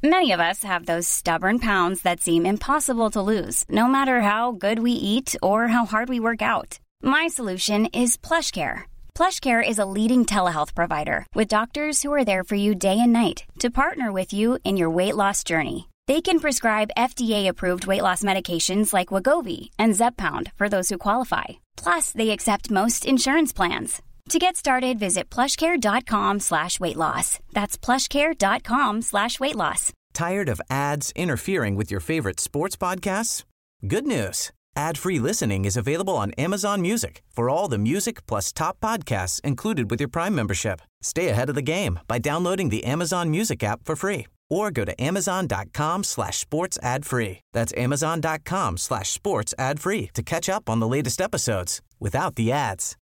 Many of us have those stubborn pounds that seem impossible to lose, no matter how good we eat or how hard we work out. My solution is PlushCare. PlushCare is a leading telehealth provider with doctors who are there for you day and night to partner with you in your weight loss journey. They can prescribe FDA-approved weight loss medications like Wegovy and Zepbound for those who qualify. Plus, they accept most insurance plans. To get started, visit plushcare.com/weightloss. That's plushcare.com/weightloss. Tired of ads interfering with your favorite sports podcasts? Good news. Ad-free listening is available on Amazon Music for all the music plus top podcasts included with your Prime membership. Stay ahead of the game by downloading the Amazon Music app for free or go to amazon.com/sports ad-free. That's amazon.com/sports ad-free to catch up on the latest episodes without the ads.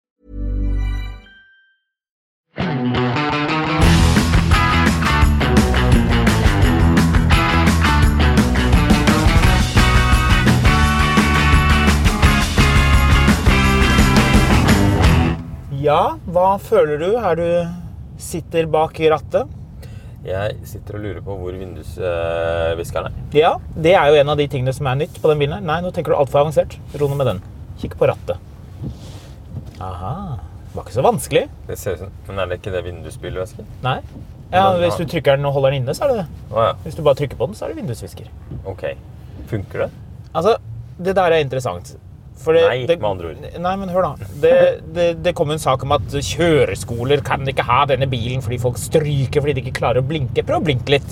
Ja, hva føler du her du sitter bak rattet? Jeg sitter og lurer på hvor vindusviskeren er. Ja, det er jo en av de tingene som er nytt på den bilen her. Nei, nå tenker du alt for avansert. Ro nå med den. Kikk på rattet. Aha, det var ikke så vanskelig. Det ser ut som, men er det ikke det vindusspylvæske? Nei. Ja, hvis du trykker den og holder den inne, så er det det. Åja. Hvis du bare trykker på den, så er det vindusvisker. Ok. Funker det? Altså, det der er interessant. For Nei, med andre ord. Nei, men hør da. Det kom en sak om at kjøreskoler kan ikke ha denne bilen fordi folk stryker fordi de ikke klarer å blinke. Prøv å blinke litt.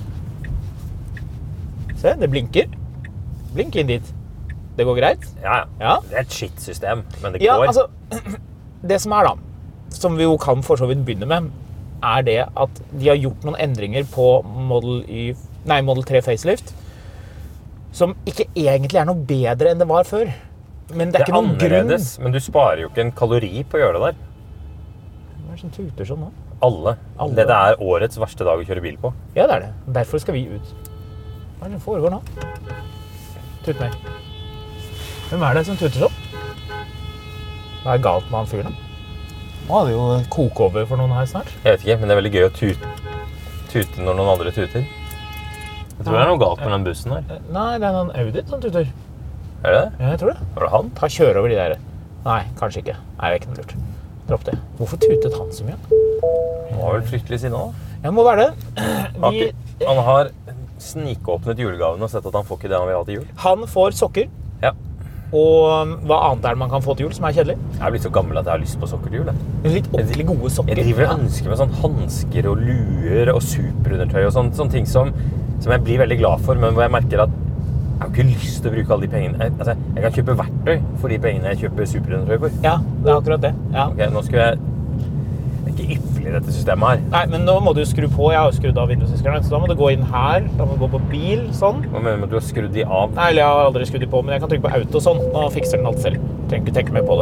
Se, det blinker. Blink inn dit. Det går greit? Ja. Ja. Det er et shit-system, men det Ja, går. altså, det som er da, som vi jo kan for så vidt begynne med, er det at de har gjort noen endringer på Model 3 facelift, som ikke egentlig er noe bedre enn det var før. Men det er ikke noen grunn. Men du sparer jo ikke en kalori på å gjøre det der. Hva er det som tuter sånn nå? Alle. Dette er årets verste dag å kjøre bil på. Ja, det er det. Derfor skal vi ut. Hva er det som foregår nå? Tut mer. Hvem er det som tuter sånn? Hva er galt med han fyren da? Nå er det jo koke over for noen her snart. Jeg vet ikke, men det er veldig gøy å tute når noen andre tuter. Jeg tror det er noe galt med den bussen her. Nei, det er noen Audi som tuter. Er det det? Ja, jeg tror det. Var det han? Ta kjøre over de der. Nei, kanskje ikke. Nei, det er ikke noe lurt. Dropp det. Hvorfor tutet han så mye? Han var vel fryktelig sinne da. Ja, må være det. Han har snikåpnet julegavene og sett at han får ikke det han vil ha til jul. Han får sokker. Ja. Og hva annet er det man kan få til jul som er kjedelig? Jeg er blitt så gammel at jeg har lyst på sokker til jul. Litt ordentlig gode sokker. Jeg driver og ønsker meg sånn hansker og luer og superundertøy og sånne ting som jeg blir veldig glad for, men hvor jeg merker at jeg har ikke lyst til å bruke alle de pengene. Altså, jeg kan kjøpe verktøy for de pengene jeg kjøper superundertøy for. Ja, det er akkurat det. Ja. Ok, nå skal jeg ikke ypperlig dette systemet her. Nei, men nå må du skru på. Jeg har jo skrudd av vindusviskerne, så da må du gå inn her. Da må du gå på bil, sånn. Hva mener du med at du har skrudd de av? Nei, jeg har aldri skrudd de på, men jeg kan trykke på auto, sånn. Nå fikser den alt selv. Trenger ikke tenke mer på det.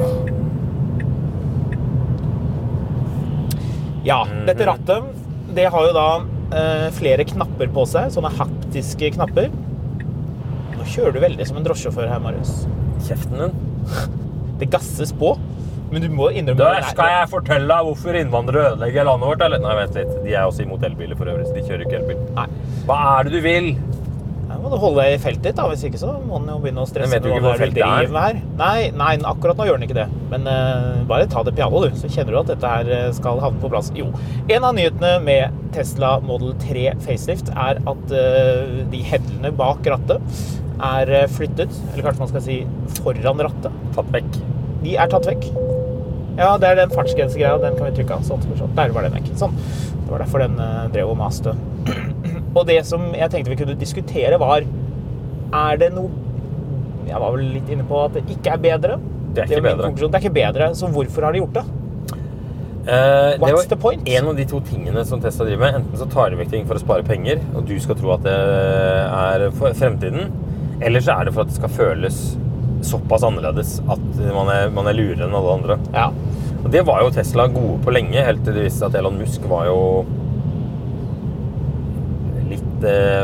Ja, dette rattet, det har jo da flere knapper på seg, sånne haptiske knapper. Nå kjører du veldig som en drosjesjåfør her, Marius. Kjeften din? Det gasses på, men du må innrømme... Da skal jeg fortelle deg hvorfor innvandrere ødelegger landet vårt, eller? Nei, vent litt. De er også imot elbiler for øvrig, så de kjører ikke elbil. Nei. Hva er det du vil? Ja, må du holde deg i feltet ditt, da. Hvis ikke så må den jo begynne å stresse med hva du driver med her. Nei, akkurat nå gjør den ikke det. Men bare ta det piano, du, så kjenner du at dette her skal havne på plass. Jo, en av nyhetene med Tesla Model 3 facelift er at de headlene bak rattet er flyttet, eller kanskje man skal si foran rattet. Tatt vekk. De er tatt vekk. Ja, det er den fartsgrensegreia, den kan vi trykke av. Sånn, der var den vekk. Sånn. Det var derfor den drev og maste. Og det som jeg tenkte vi kunne diskutere var, er det noe... Jeg var vel litt inne på at det ikke er bedre. Det er ikke bedre. Det er ikke bedre, så hvorfor har de gjort det? What's the point? En av de to tingene som Tesla driver med, enten så tar de vekk ting for å spare penger, og du skal tro at det er for fremtiden, eller så er det for at det skal føles såpass annerledes at man er lurere enn alle andre. Ja. Og det var jo Tesla gode på lenge, helt til det viste at Elon Musk var jo litt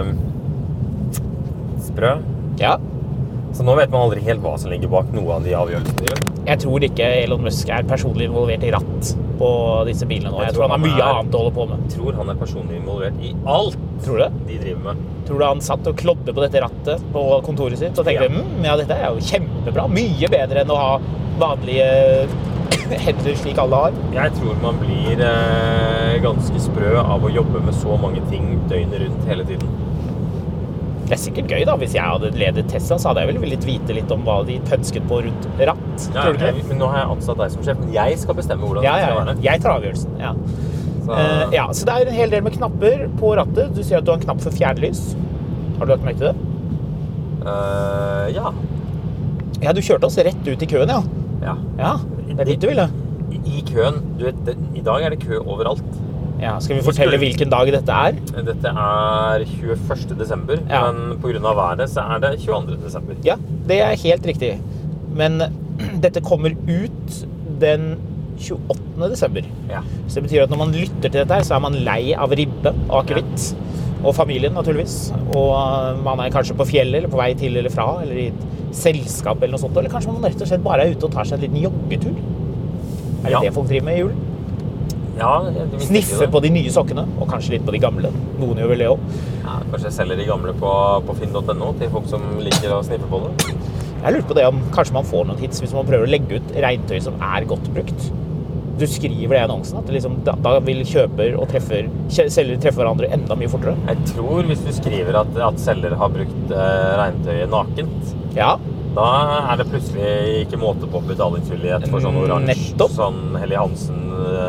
sprø. Ja. Så nå vet man aldri helt hva som ligger bak noe av de avgjørelsene de gjør. Jeg tror ikke Elon Musk er personlig involvert i ratt på disse bilene nå. Jeg tror han har mye annet å holde på med. Jeg tror han er personlig involvert i alt. Tror du det? de driver med. Tror du han satt og klodde på dette rattet på kontoret sitt og tenkte, ja, dette er jo kjempebra, mye bedre enn å ha vanlige hender slik alle har? Jeg tror man blir ganske sprø av å jobbe med så mange ting døgnet rundt hele tiden. Det er sikkert gøy da, hvis jeg hadde ledet Tesla, så hadde jeg vel villet vite litt om hva de pønsket på rundt ratt. Tror du ikke det? Men nå har jeg ansatt deg som sjef, men jeg skal bestemme hvordan det skal være. Jeg tar avgjørelsen, ja. Så det er en hel del med knapper på rattet. Du sier at du har en knapp for fjernlys. Har du lagt merke til det? Ja. Ja, du kjørte oss rett ut i køen, ja. Ja, det er dit du ville. I køen, du vet, i dag er det kø overalt. Ja, skal vi fortelle hvilken dag dette er? Dette er 21. desember, men på grunn av været så er det 22. desember. Ja, det er helt riktig. Men dette kommer ut den 28. desember. Ja. Så det betyr at når man lytter til dette her, så er man lei av ribbe og akevitt. Og familien, naturligvis. Og man er kanskje på fjellet, eller på vei til eller fra, eller i et selskap eller noe sånt. Eller kanskje man rett og slett bare er ute og tar seg en liten joggetur. Er det det folk driver med i julen? Ja, sniffe på de nye sokkene, og kanskje litt på de gamle. Noen gjør vel det også. Ja, kanskje jeg selger de gamle på finn.no til folk som liker å sniffe på det. Jeg lurer på det om kanskje man får noen hits hvis man prøver å legge ut regntøy som er godt brukt. Du skriver det i annonsen, at det liksom, da vil kjøper og selger treffe hverandre enda mye fortere. Jeg tror hvis du skriver at selger har brukt regntøyet nakent, da er det plutselig ikke måte på betalingsvillighet for sånn oransje, sånn Helly Hansen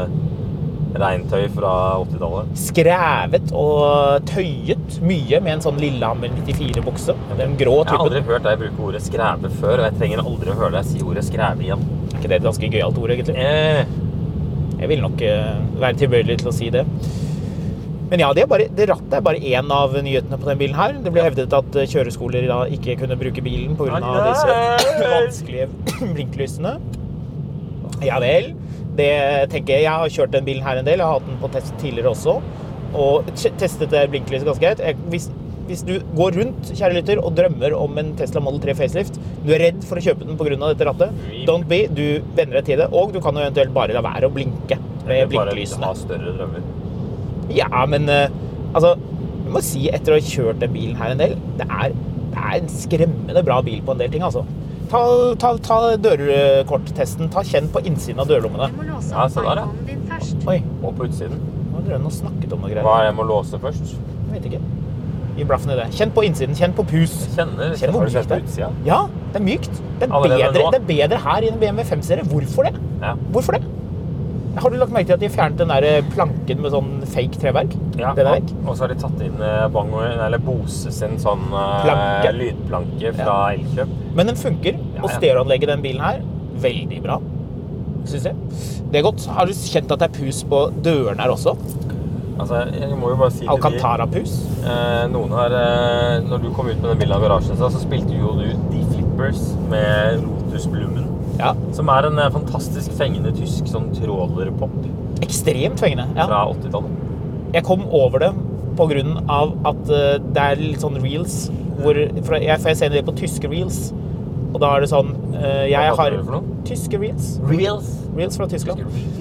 regntøy fra 80-tallet. Skrevet og tøyet mye med en sånn Lillehammer 94-bukse. Den grå typen. Jeg har aldri hørt deg bruke ordet skreve før, og jeg trenger aldri å høre deg si ordet skreve igjen. Er ikke det et ganske gøyalt ord, egentlig? Jeg vil nok være tilbøyelig til å si det. Men ja, det rattet er bare en av nyhetene på den bilen her. Det ble hevdet at kjøreskoler da ikke kunne bruke bilen på grunn av disse vanskelige blinklysene. Ja vel. Det tenker jeg har kjørt den bilen her en del. Jeg har hatt den på test tidligere også. Og testet det blinklyset ganske greit. Hvis du går rundt, kjære lytter, og drømmer om en Tesla Model 3 facelift, du er redd for å kjøpe den på grunn av dette rattet, don't be, du venner deg til det, og du kan jo eventuelt bare la være å blinke med blinklysene. Bare ha større drømmer. Ja, men altså, jeg må si etter å ha kjørt den bilen her en del, det er en skremmende bra bil på en del ting, altså. Ta dørkorttesten, kjenn på innsiden av dørlommene. Ja, se der, ja. Oi. Og på utsiden. Nå har dere snakket om noe greier. Hva er det jeg må låse først? Jeg vet ikke. Gi blaffen i det. Kjenn på innsiden, kjenn på pus. Har du sett på utsiden? Ja, det er mykt. Det er bedre her i en BMW 5-serie. Hvorfor det? Ja. Hvorfor det? Har du lagt merke til at de fjernet den der planken med sånn fake treverk? Ja, den er vekk. Og så har de tatt inn Bose sin sånn lydplanke fra Elkjøp. Men den funker, og stereoanlegget den bilen her, veldig bra, synes jeg. Det er godt. Har du kjent at det er pus på døren her også? Altså, jeg må jo bare si Alcantara-pus? Noen har, når du kom ut med den bilen av garasjen, så spilte jo du The Flippers med Lotus Blumen. Ja. Som er en fantastisk fengende tysk sånn trålerpop. Ekstremt fengende, ja. Fra 80-tallet. Jeg kom over det på grunn av at det er litt sånn reels, for jeg ser det på tyske reels, og da er det sånn, jeg har tyske reels. Reels fra Tyskland.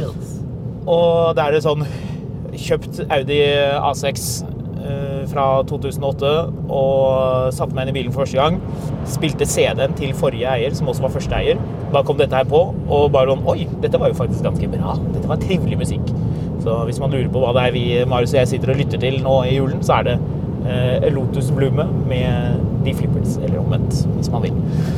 Og da er det sånn, kjøpt Audi A6 fra 2008 og satte meg inn i bilen for første gang, spilte CD-en til forrige eier, som også var første eier. Da kom dette her på, og bare sånn, oi, dette var jo faktisk ganske bra. Dette var trivelig musikk. Så hvis man lurer på hva det er Marius og jeg sitter og lytter til nå i julen, så er det Lotus Blume med The Flippers, eller omvendt, hvis man vil.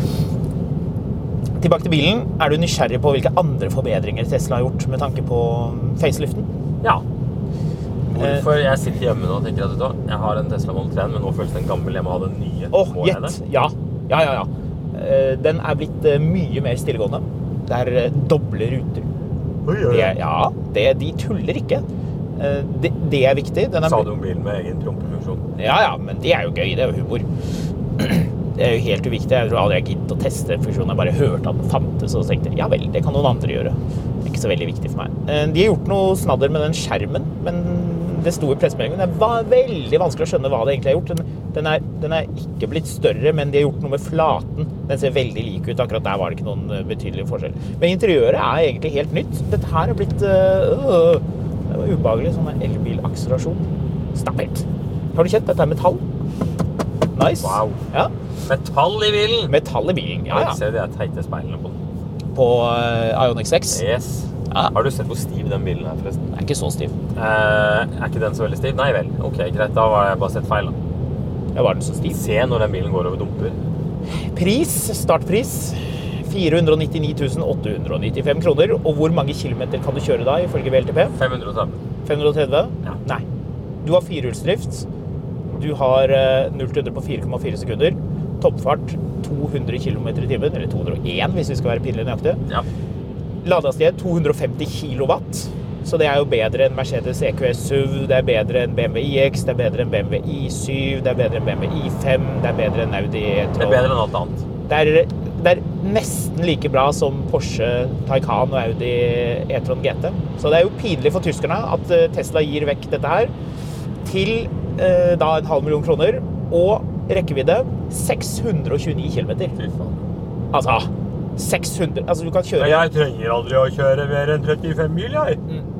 Tilbake til bilen. Er du nysgjerrig på hvilke andre forbedringer Tesla har gjort med tanke på faceliften? Ja. Hvorfor jeg sitter hjemme nå og tenker at jeg har en Tesla Model 3, men nå føles den gammel, jeg må ha den nye. Gjett. Ja. Den er blitt mye mer stillegående. Det er doble ruter. De tuller ikke. Det er viktig. Sa du om bilen med egen prompefunksjon? Ja, men det er jo gøy, det er jo humor. Det er jo helt uviktig. Jeg tror aldri jeg giddet å teste funksjonen. Jeg bare hørte at den fantes, og så tenkte jeg, ja vel, det kan noen andre gjøre. Det er ikke så veldig viktig for meg. De har gjort noe snadder med den skjermen, men det sto i pressemeldingen. Det var veldig vanskelig å skjønne hva det egentlig har gjort. Den er ikke blitt større, men de har gjort noe med flaten. Den ser veldig lik ut. Akkurat der var det ikke noen betydelig forskjell. Men interiøret er egentlig helt nytt. Dette her er blitt det var ubehagelig, sånn elbilakselerasjon. Stop it! Har du kjent? Dette metall. Nice. Wow. Ja. Metall i bilen! Metall i bilen, ja. Ser du de teite speilene på den? På Ioniq 6. Yes. Ja. Har du sett hvor stiv den bilen forresten? Den ikke så stiv. Ikke den så veldig stiv? Nei vel. Ok, greit. Da har jeg bare sett feil da. Ja, var den så stiv? Se når den bilen går over dumper. Startpris 499 895 kroner. Og hvor mange kilometer kan du kjøre da, ifølge VLTP? 530. 530? Ja. Nei. Du har firehjulsdrift. Du har 0-100 på 4,4 sekunder. Toppfart 200 km i timen, eller 201 hvis vi skal være pinlig nøyaktig. Ja. Ladehastighet 250 kilowatt. Så det jo bedre enn Mercedes EQS SUV, det bedre enn BMW iX, det bedre enn BMW i7, det bedre enn BMW i5, det bedre enn Audi e-tron. Det bedre enn alt annet. Det nesten like bra som Porsche Taycan og Audi e-tron GT. Så det jo pinlig for tyskerne at Tesla gir vekk dette her til da 500 000 kroner og rekkevidde 629 kilometer. Fy faen. Altså 600, altså du kan kjøre... Men jeg trenger aldri å kjøre mer enn 35 mil, jeg.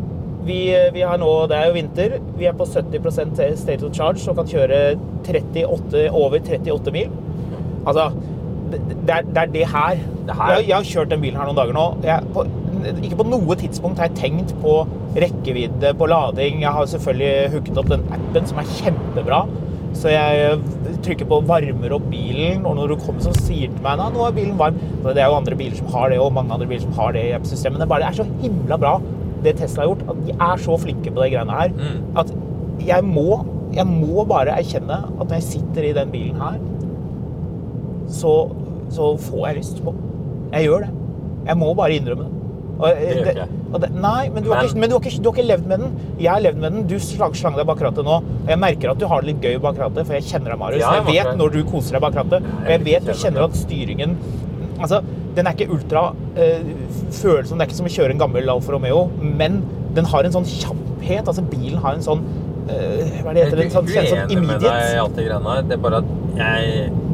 Vi har nå, det jo vinter, vi på 70% state of charge og kan kjøre over 38 mil. Altså, det det her. Jeg har kjørt den bilen her noen dager nå. Ikke på noe tidspunkt har jeg tenkt på rekkevidde, på lading. Jeg har selvfølgelig hooket opp den appen som kjempebra. Så jeg trykker på varmer opp bilen, og når du kommer så sier til meg, nå bilen varm. Det jo andre biler som har det, og mange andre biler som har det i app-systemet. Men det så himla bra, det Tesla har gjort, at de så flinke på de greiene her, at jeg må bare erkjenne at når jeg sitter i den bilen her, så får jeg lyst på. Jeg gjør det. Jeg må bare innrømme det. Nei, men du har ikke levd med den. Jeg har levd med den. Du slang deg bak rattet nå. Og jeg merker at du har det litt gøy bak rattet, for jeg kjenner deg, Marius. Jeg vet når du koser deg bak rattet. Og jeg vet du kjenner at styringen... Altså, den ikke ultra følelsen. Det ikke som å kjøre en gammel Alfa Romeo, men den har en sånn kjapphet. Altså, bilen har en sånn... hva det heter? En sånn immediate. Med deg i alt det greiene her. Det bare at jeg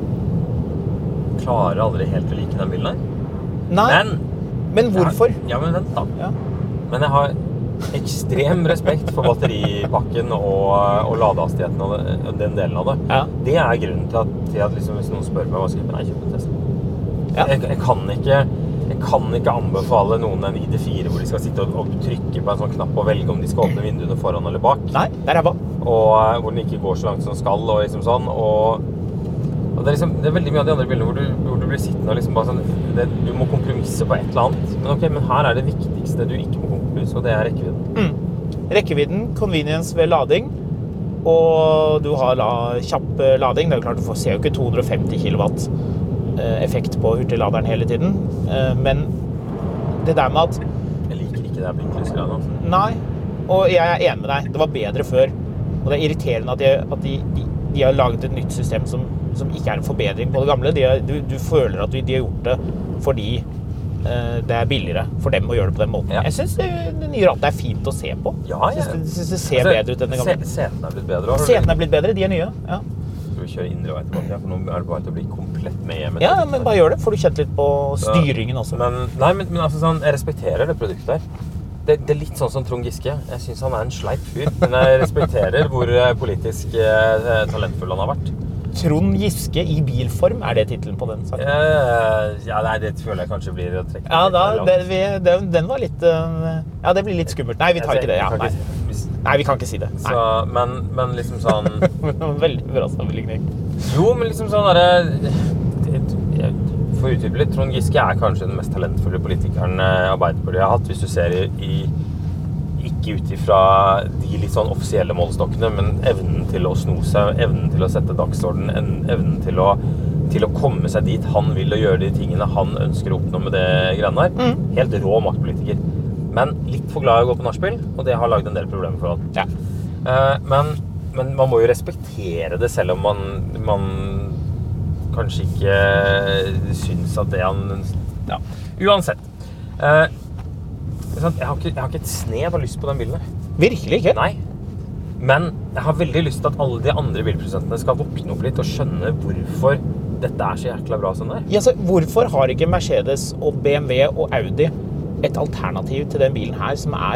klarer aldri helt å like den bilen her. Nei. Men hvorfor? Ja, men vent da. Ja. Men jeg har ekstrem respekt for batteripakken og ladehastigheten og den delen av det. Ja. Det grunnen til at liksom, hvis noen spør meg hva skal jeg kjøpe en Tesla. Ja. Jeg kan ikke anbefale noen en ID4 hvor de skal sitte og trykke på en sånn knapp og velge om de skal åpne vinduene foran eller bak. Nei, det bra. Og hvor den ikke går så langt som den skal og liksom sånn. Og det veldig mye av de andre bildene hvor du blir sittende og liksom bare sånn, du må kompromisse på et eller annet. Men ok, men her det viktigste du ikke må kompromisse, og det rekkevidden. Rekkevidden, convenience ved lading, og du har kjapp lading. Det jo klart, du ser jo ikke 250 kilowatt effekt på hurtigladeren hele tiden. Men det der med at... Jeg liker ikke det blinklysgreiene, altså. Nei, og jeg enig med deg. Det var bedre før. Og det irriterende at de har laget et nytt system som ikke en forbedring på det gamle. Du føler at de har gjort det fordi det billigere for dem å gjøre det på den måten. Ja. Jeg synes det nye rattet fint å se på. Ja, jeg synes det ser bedre ut enn det gamle. Setene blitt bedre. Setene blitt bedre, de nye. Ja. Skal vi kjøre indre vei tilbake, for nå det bare til å bli komplett med hjemme. Ja, men bare gjør det. Får du kjent litt på styringen også. Men altså sånn, jeg respekterer det produktet her. Det litt sånn som Trond Giske. Jeg synes han en sleip fyr, men jeg respekterer hvor politisk talentfull han har vært. Trond Giske i bilform, det titlen på den saken? Ja, nei, det føler jeg kanskje blir å trekke. Ja, den var litt... Ja, det blir litt skummelt. Nei, vi tar ikke det. Ja, nei, vi kan ikke si det. Så, men liksom sånn... Veldig bra sammenligning. Jo, men liksom sånn for å utdype litt, Trond Giske kanskje den mest talentfulle politikeren Arbeiderpartiet har hatt, hvis du ser ikke ut ifra de litt sånn offisielle målestokkene, men evnen til å sno seg, evnen til å sette dagsorden, evnen til å komme seg dit han vil og gjøre de tingene han ønsker å oppnå med det greiene her. Helt rå maktpolitiker. Men litt for glad i å gå på nachspiel, og det har laget en del problemer for han. Ja. Men man må jo respektere det, selv om man kanskje ikke synes at det han... Ja, uansett. Jeg har ikke et snev av lyst på den bilen. Virkelig ikke? Nei. Men jeg har veldig lyst til at alle de andre bilprodusentene skal våkne opp litt og skjønne hvorfor dette så jækla bra som det Ja, så hvorfor har ikke Mercedes og BMW og Audi et alternativ til den bilen her som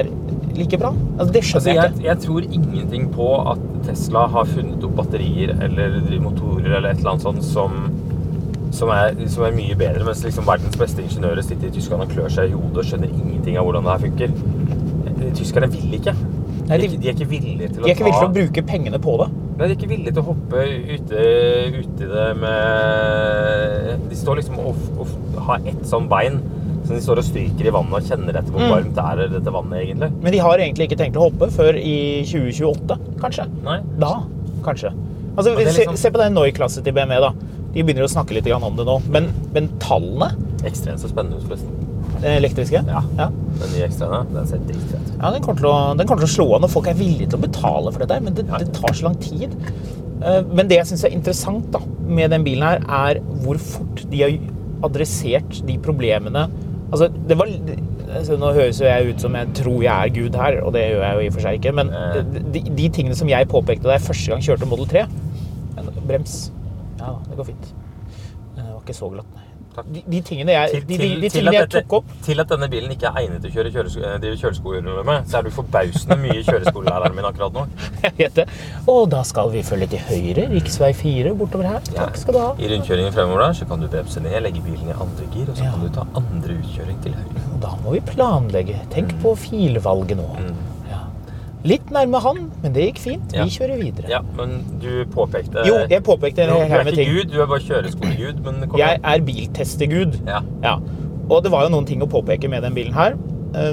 like bra? Altså, det skjønner jeg ikke. Jeg tror ingenting på at Tesla har funnet opp batterier eller motorer eller et eller annet sånt som er mye bedre, mens liksom verdens beste ingeniører sitter i Tyskland og klør seg i hodet og skjønner ingenting av hvordan det her funker. Tyskerne vil ikke. De er ikke villige til å bruke pengene på det. Nei, de er ikke villige til å hoppe ut i det med... De står liksom og har ett sånn bein, så de står og stryker i vannet og kjenner etter hvor varmt det er dette vannet egentlig. Men de har egentlig ikke tenkt å hoppe før i 2028, kanskje? Nei. Da, kanskje. Altså, liksom... se på den Neue-klasse til BMW da. De begynner å snakke litt om det nå. Men tallene... Ekstremt så spennende ut, forresten. Elektriske? Ja. Den nye ekstraene, den ser dritfett. Ja, den kommer til å slå an, og folk er villige til å betale for dette, men det tar så lang tid. Men det jeg synes er interessant da, med den bilen her, er hvor fort de har adressert de problemene. Altså, nå høres jo jeg ut som jeg tror jeg er Gud her, og det gjør jeg jo i og for seg ikke, men de tingene som jeg påpekte da jeg første gang kjørte Model 3, brems, ja, det går fint. Det var ikke så glatt, nei. De tingene jeg tok opp til at denne bilen ikke er egnet til å drive kjøreskoler med, så er du forbausende mye kjøreskolelæreren min akkurat nå. Jeg vet det. Og da skal vi følge til høyre, riksvei 4 bortover her. Takk skal du ha. I rundkjøringen fremover der, så kan du bremse ned, legge bilen i andre gir, og så kan du ta andre utkjøring til høyre. Da må vi planlegge. Tenk på filvalget nå. Litt nærme han, men det gikk fint. Vi kjører videre. Ja, men du påpekte... Jo, jeg påpekte en hel med ting. Du er ikke Gud, du er bare kjøreskolegud, men... Jeg er biltestegud. Ja. Og det var jo noen ting å påpeke med den bilen her.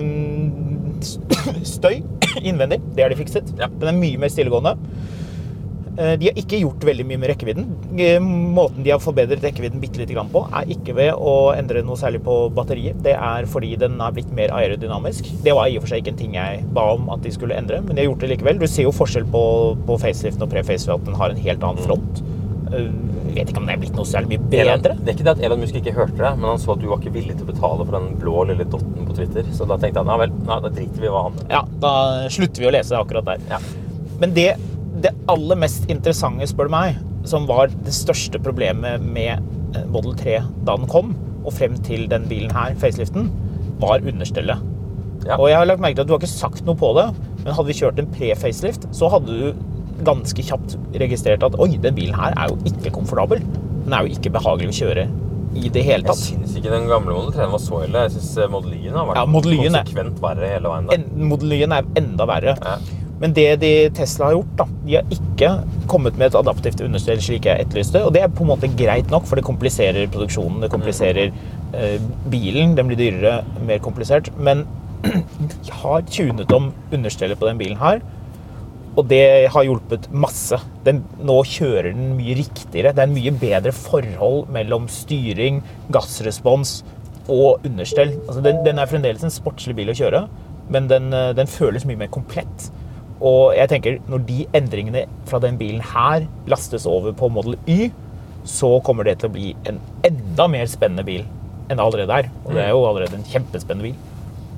Støy innvendig, det har de fikset. Den er mye mer stillegående. De har ikke gjort veldig mye med rekkevidden. Måten de har forbedret rekkevidden bitte litt grann på er ikke ved å endre noe særlig på batteriet. Det er fordi den har blitt mer aerodynamisk. Det var i og for seg ikke en ting jeg ba om at de skulle endre, men de har gjort det likevel. Du ser jo forskjell på faceliften og pre-facelift, at den har en helt annen front. Jeg vet ikke om det er blitt noe særlig mye bedre. Det er ikke det at Elon Musk ikke hørte det, men han så at du var ikke villig til å betale for den blå lille dotten på Twitter. Så da tenkte han, da driter vi hva han. Ja, da slutter vi å lese akkurat der. Ja. Men det aller mest interessante, spør du meg, som var det største problemet med Model 3 da den kom, og frem til den bilen her, faceliften, var understellet. Ja. Og jeg har lagt merke til at du har ikke sagt noe på det, men hadde vi kjørt en pre-facelift, så hadde du ganske kjapt registrert at oi, den bilen her er jo ikke komfortabel. Den er jo ikke behagelig å kjøre i det hele tatt. Jeg synes ikke den gamle Model 3 var så ille. Jeg synes Model Y har vært konsekvent verre hele veien der. Model Y er enda verre. Ja. Men det Tesla har gjort da, de har ikke kommet med et adaptivt understell slik jeg etterlyste, og det er på en måte greit nok, for det kompliserer produksjonen, det kompliserer bilen, den blir dyrere, mer komplisert, men de har tunet om understellet på den bilen her, og det har hjulpet masse. Nå kjører den mye riktigere, det er en mye bedre forhold mellom styring, gassrespons og understell. Altså, den er fremdeles en sportslig bil å kjøre, men den føles mye mer komplett. Og jeg tenker, når de endringene fra den bilen her lastes over på Model Y, så kommer det til å bli en enda mer spennende bil enn det allerede er. Og det er jo allerede en kjempespennende bil.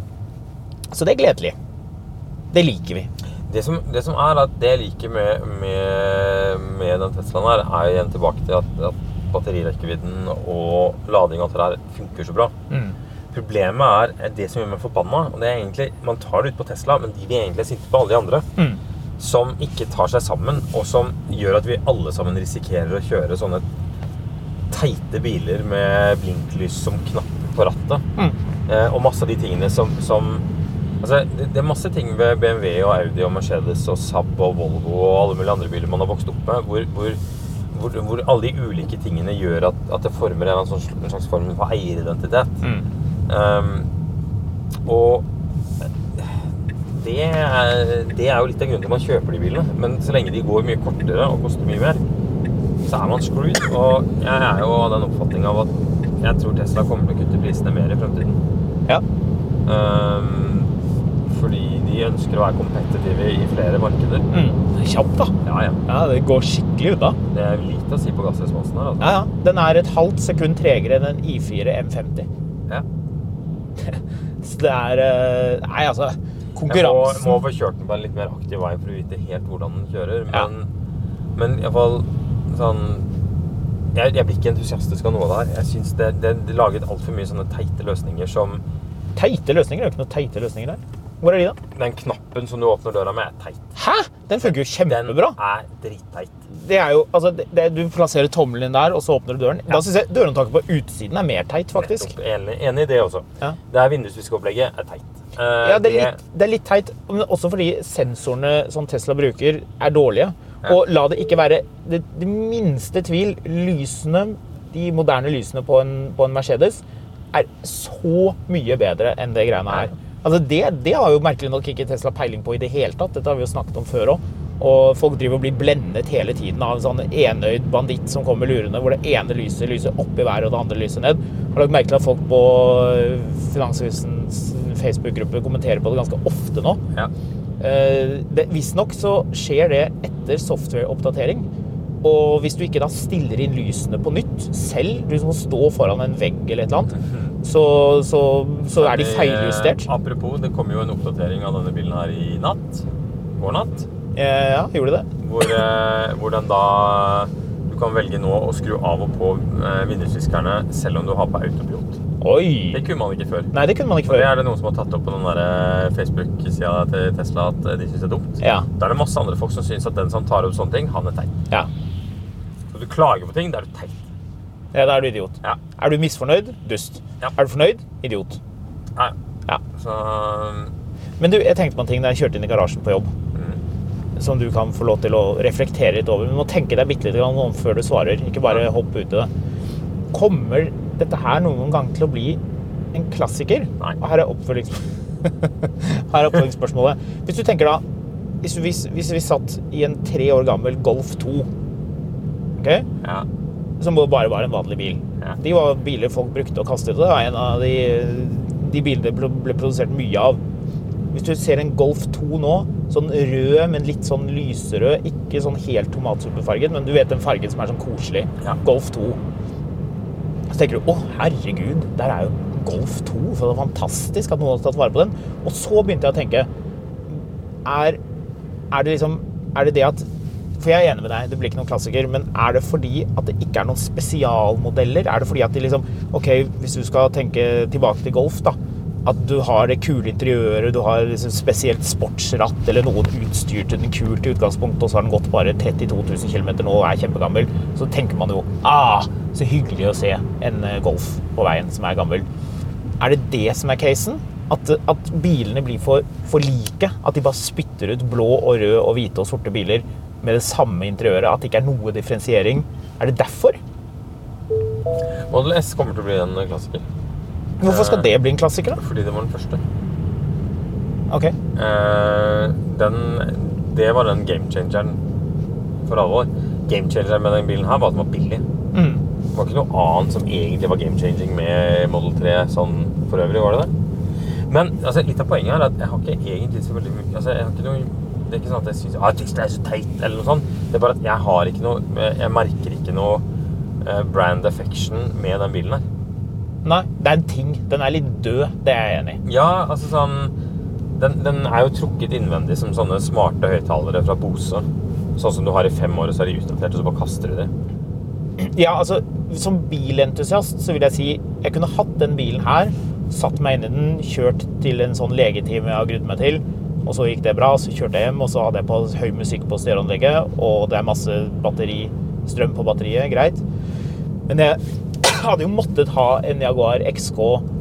Så det er gledelig. Det liker vi. Det som er at det jeg liker med den Teslaen her, er igjen tilbake til at batterirekkevidden og lading og alt det der funker så bra. Problemet er det som gjør meg forbanna, og det er egentlig, man tar det ut på Tesla, men de vil egentlig sitte på alle de andre, som ikke tar seg sammen, og som gjør at vi alle sammen risikerer å kjøre sånne teite biler med blinklys som knapper på rattet, og masse av de tingene som altså, det er masse ting ved BMW og Audi og Mercedes og Saab og Volvo og alle mulige andre biler man har vokst opp med, hvor alle de ulike tingene gjør at det former en slags form for eieridentitet. Og det er jo litt av grunnen til man kjøper de bilene, men så lenge de går mye kortere og koster mye mer, så er man screwed. Og jeg er jo av den oppfatningen av at jeg tror Tesla kommer til å kutte prisene mer i fremtiden. Ja. Fordi de ønsker å være kompetitive i flere markeder. Det er kjapt da. Ja, det går skikkelig ut da. Det er lite å si på gassresponsen her, altså. Ja, den er et halvt sekund tregere enn en i4 M50. Ja. Så det er, nei altså, konkurransen... Jeg må få kjørt den på en litt mer aktiv vei for å vite helt hvordan den kjører, men i hvert fall sånn, jeg blir ikke entusiastisk av noe av det her. Jeg synes det laget alt for mye sånne teite løsninger som... Teite løsninger? Det er jo ikke noen teite løsninger der. Hvor er de da? Den knappen som du åpner døra med teit. Hæ? Den funker jo kjempebra. Den dritteit. Det jo, altså, du plasserer tommelen din der, og så åpner du døren. Da synes jeg dørhåndtaket på utsiden mer teit, faktisk. Enig i det også. Ja. Det vindusviskeopplegget teit. Ja, det er litt teit, men også fordi sensorene som Tesla bruker dårlige. Ja. Og la det ikke være det minste tvil, de moderne lysene på en Mercedes så mye bedre enn det greiene her. Altså det har jo merkelig nok ikke Tesla peiling på i det hele tatt. Dette har vi jo snakket om før også. Og folk driver og blir blendet hele tiden av en sånn enøyd banditt som kommer lurende, hvor det ene lyser opp i været og det andre lyser ned. Har lagt merke til at folk på Finansvisens Facebook-gruppe kommenterer på det ganske ofte nå. Ja. Visstnok så skjer det etter software-oppdatering. Og hvis du ikke da stiller inn lysene på nytt selv, du må stå foran en vegg eller et eller annet, så de feiljustert. Apropos, det kom jo en oppdatering av denne bilen her i natt. Går natt. Ja, gjorde det. Hvor den da du kan velge nå å skru av og på vindusviskerne selv om du har på autopilot. Oi! Det kunne man ikke før. Nei, det kunne man ikke før. Og det det noen som har tatt opp på den der Facebook-siden til Tesla at de synes det dumt. Ja. Da det masse andre folk som synes at den som tar opp sånne ting, han teit. Ja. Så du klager på ting, da du teit. Ja, da du idiot. Ja. Du misfornøyd? Dust. Ja. Du fornøyd? Idiot. Ja. Så... Men du, jeg tenkte på en ting da jeg kjørte inn i garasjen på jobb. Som du kan få lov til å reflektere litt over. Men du må tenke deg bitte litt om før du svarer. Ikke bare hoppe ut i det. Kommer dette her noen gang til å bli en klassiker? Nei. Og her oppfølgingsspørsmålet. Hvis du tenker da, hvis vi satt i en 3 år gammel Golf 2, okay? Ja. Som bare var en vanlig bil. Ja. De var biler folk brukte og kastet. Det var en av de bilene ble produsert mye av. Hvis du ser en Golf 2 nå, sånn rød, men litt sånn lyserød, ikke sånn helt tomatsuppefarget, men du vet den fargen som sånn koselig. Ja. Golf 2. Så tenker du, herregud, der jo Golf 2, for det fantastisk at noen har tatt vare på den. Og så begynte jeg å tenke, det det at, for jeg enig med deg, det blir ikke noen klassiker, men det fordi at det ikke noen spesialmodeller? Det fordi at de ok, hvis du skal tenke tilbake til Golf da, at du har det kule interiøret, du har spesielt sportsratt eller noe utstyr til den kult i utgangspunktet, og så har den gått bare 32 000 kilometer nå og kjempegammel, så tenker man jo, så hyggelig å se en Golf på veien som gammel. Det som casen? At bilene blir for like, at de bare spytter ut blå og rød og hvite og sorte biler med det samme interiøret, at det ikke noe differensiering? Det derfor? Model S kommer til å bli en klassiker. Hvorfor skal det bli en klassiker da? Fordi det var den første. Ok. Det var den game-changeren for alvor. Game-changeren med den bilen her var at den var billig. Det var ikke noe annet som egentlig var game-changing med Model 3 sånn for øvrig, var det det? Men altså, litt av poenget at jeg har ikke egentlig så veldig mye, altså jeg har ikke noe, det ikke sånn at jeg synes Tesla så teit eller noe sånt, det bare at jeg har ikke noe, jeg merker ikke noe brand affection med den bilen her. Nei, det en ting. Den litt død, det jeg enig i. Ja, altså sånn, den jo trukket innvendig som sånne smarte høyttalere fra Bose. Sånn som du har i 5 år, og så de utdatert, og så bare kaster du det. Ja, altså, som bilentusiast så vil jeg si, jeg kunne hatt den bilen her, satt meg inn i den, kjørt til en sånn legetime jeg har grudd meg til, og så gikk det bra, så kjørte jeg hjem, og så hadde jeg på høy musikk på stereoanlegget, og det masse strøm på batteriet, greit. Men jeg hadde jo måttet ha en Jaguar XK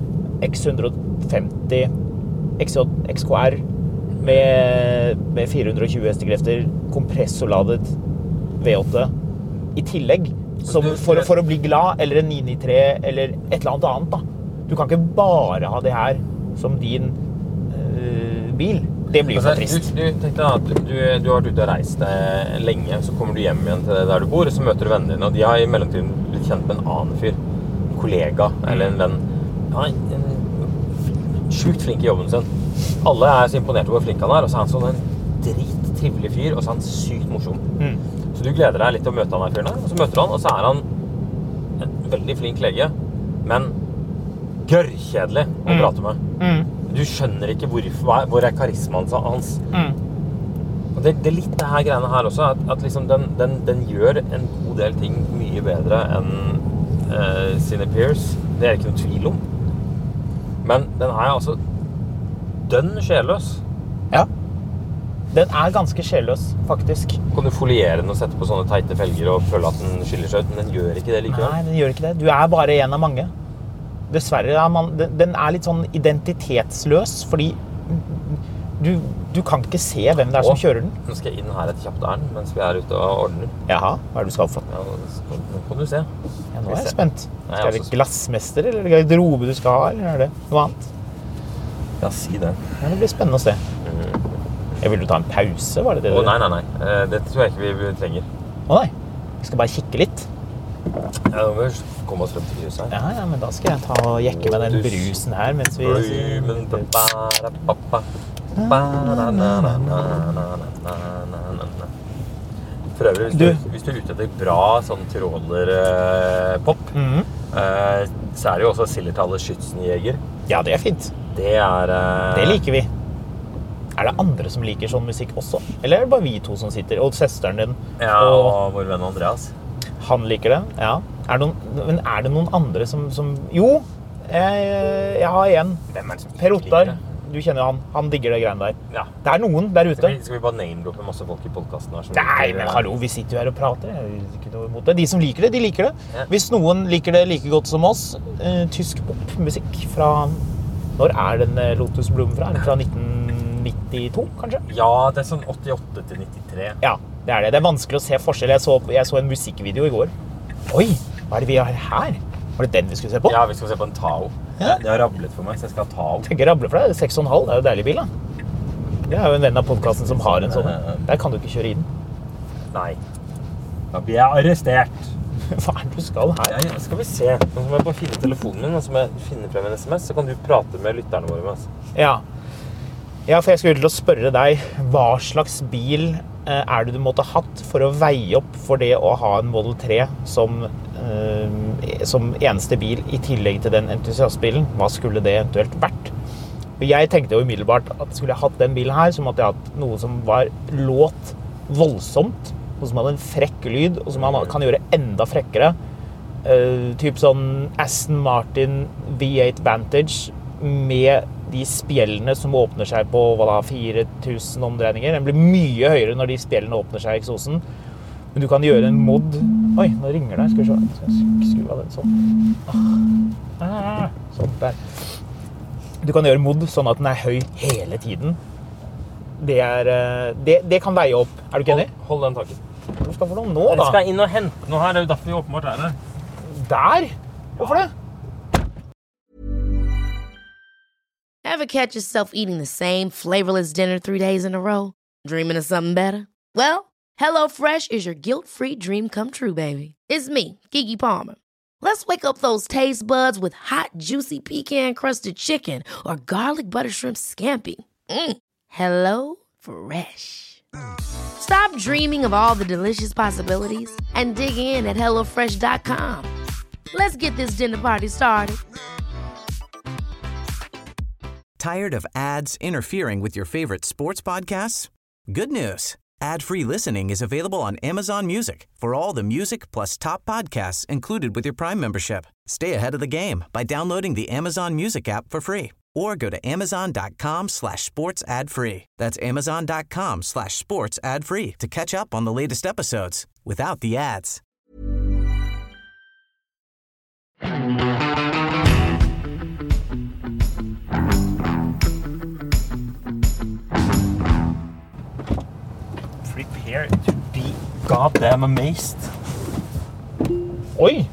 X150 XKR med 420 hestekrefter, kompressorladet V8 i tillegg, som for å bli glad, eller en 993 eller et eller annet da. Du kan ikke bare ha det her som din bil. Det blir jo for trist. Du tenkte da at du har vært ute og reist lenge, så kommer du hjem igjen til der du bor, og så møter du vennene dine, og de har i mellomtiden blitt kjent med en annen fyr, en kollega, eller en venn. Han sjukt flink i jobben sin. Alle så imponert over hvor flink han og så han sånn en drittrivelig fyr, og så han sykt morsom. Så du gleder deg litt til å møte han her fyren der, og så møter du han, og så han en veldig flink lege, men gørrkjedelig å prate med. Du skjønner ikke hvor karismaen hans. Og det litt det her greiene her også, at liksom den gjør en god del ting mye bedre enn sine peers. Det ikke noen tvil om. Men den altså dønn sjeløs. Ja. Den ganske sjelløs, faktisk. Kan du foliere den og sette på sånne teite felger og føle at den skiller seg ut, men den gjør ikke det likevel? Nei, den gjør ikke det. Du bare en av mange. Dessverre, den litt sånn identitetsløs, fordi du kan ikke se hvem det som kjører den. Nå skal jeg inn her et kjapt ærend, mens vi ute og ordner. Jaha, hva det du skal for? Ja, nå kan du se. Ja, nå jeg spent. Skal det glassmester, eller garderobe du skal ha, eller det noe annet? Ja, si det. Ja, det blir spennende å se. Vil du ta en pause, var det det? Nei. Det tror jeg ikke vi trenger. Nei, vi skal bare kikke litt. Ja, nå må vi komme oss frem til brusen her. Ja, men da skal jeg ta og jekke med den brusen her, mens vi... For øvrig, hvis du ute etter bra sånn tråler-pop, så det jo også Sillertallet Schützenjäger. Ja, det fint. Det liker vi. Det andre som liker sånn musikk også? Eller det bare vi to som sitter? Og søsteren din? Ja, og vår venn Andreas. Han liker det, ja. Men det noen andre som... Jo, jeg har en. Per Ottar. Du kjenner jo han digger det greiene der. Ja. Det noen der ute. Skal vi bare name-droppe masse folk i podcasten her? Nei, men hallo, vi sitter jo her og prater. Jeg er ikke noe imot det. De som liker det, de liker det. Ja. Hvis noen liker det like godt som oss, tysk popmusikk fra... Når den Lotus Bloom fra? Fra 1992, kanskje? Ja, det sånn 88 til 93. Ja, det det. Det vanskelig å se forskjell. Jeg så en musikkvideo i går. Oi, hva det vi har her? Var det den vi skulle se på? Ja, vi skal se på en Tao. Ja. Det har rablet for meg, så jeg skal ha Tao. Tenk å rable for deg, 6,5, det jo deilig bil da. Jeg jo en venn av podcasten som har en sånn. Der kan du ikke kjøre inn. Nei. Da blir jeg arrestert. Hva det du skal her? Ja, skal vi se. Nå må jeg bare finne telefonen min, og så må jeg finne frem en SMS, så kan du prate med lytterne våre med oss. Ja, for jeg skulle til å spørre deg, hva slags bil det du måtte hatt for å veie opp for det å ha en Model 3 som eneste bil i tillegg til den entusiastbilen? Hva skulle det eventuelt vært? Og jeg tenkte jo umiddelbart at skulle jeg hatt den bilen her, så måtte jeg hatt noe som låt voldsomt, noe som hadde en frekk lyd, og som man kan gjøre enda frekkere. Typ sånn Aston Martin V8 Vantage med de spjellene som åpner seg på 4000 omdreininger. Den blir mye høyere når de spjellene åpner seg i eksosen. Men du kan gjøre en mod. Oi, nå ringer det. Skal vi se. Skal jeg skru av den sånn. Sånn der. Du kan gjøre mod sånn at den høy hele tiden. Det kan veie opp. Du ikke enig? Hold den taket. Hva skal for noe nå, da? Jeg skal inn og hente noe her. Det jo derfor vi åpenbart det. Der? Hvorfor det? Ever catch yourself eating the same flavorless dinner 3 days in a row? Dreaming of something better? Well, HelloFresh is your guilt-free dream come true, baby. It's me, Keke Palmer. Let's wake up those taste buds with hot, juicy pecan-crusted chicken or garlic butter shrimp scampi. Hello Fresh. Stop dreaming of all the delicious possibilities and dig in at HelloFresh.com. Let's get this dinner party started. Tired of ads interfering with your favorite sports podcasts? Good news. Ad-free listening is available on Amazon Music for all the music plus top podcasts included with your Prime membership. Stay ahead of the game by downloading the Amazon Music app for free or go to amazon.com/sports ad-free. That's amazon.com/sports ad-free to catch up on the latest episodes without the ads. Prepare to be goddamn amazed. Oi!